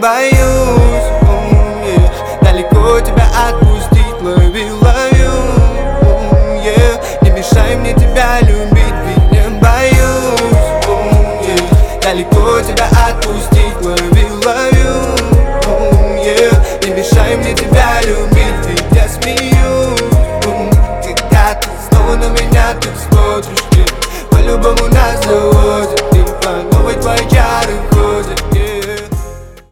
боюсь, yeah. Далеко тебя отпустить, ловлю, yeah. Не мешай мне тебя любить, ведь не боюсь, yeah. Далеко тебя отпустить, ловлю, yeah. Не мешай мне тебя любить, ведь я смеюсь, когда ты снова на меня ты смотришь, yeah. По-любому нас заводит, и по новой твои чары